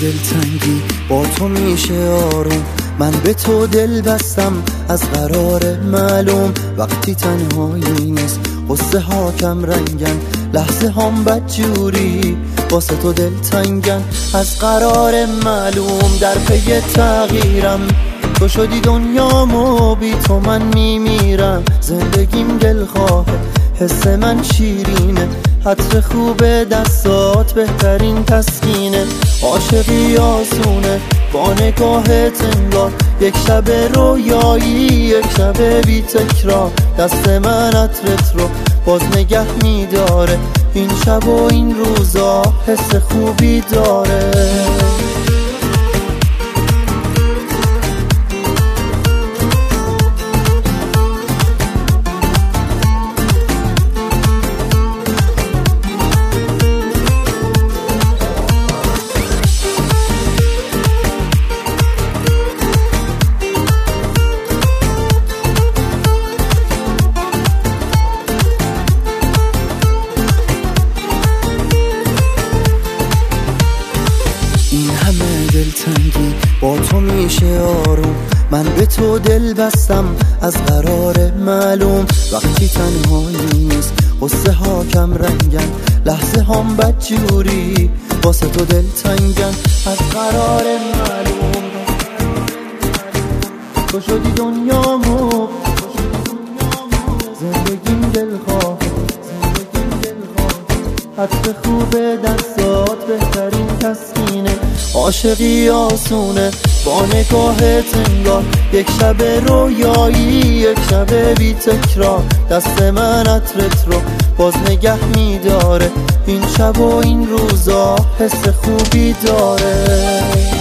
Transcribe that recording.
دلتنگی با تو میشه آروم، من به تو دل بستم از قرار معلوم. وقتی تنهایی نیست قصه ها کم رنگن، لحظه هم بدجوری واسه تو دلتنگن. از قرار معلوم در پی تغییرم، تو شدی دنیامو بی تو من میمیرم. زندگیم دلخواه حس من شیرینه، عطر خوب دستات بهترین تسکینه. عاشقی آسونه با نگاهت انگار یک شب رویایی، یک شب بی تکرار. دست من عطرت رو باز نگه میداره، این شب و این روزا حس خوبی داره. این همه دلتنگی با تو میشه آروم، من به تو دل بستم از قرار معلوم. وقتی تنهایی نیست قصه ها کم رنگن، لحظه هم بدجوری واسه تو دلتنگن. از قرار معلوم تو شدی دنیامو، زندگیم دلخواه عطر خوب دستات بهترین تسکینه. عاشقی آسونه با نگاهت انگار یک شب رویایی، یک شب بی تکرار. دست من عطرت رو باز نگه میداره، این شب و این روزا حس خوبی داره.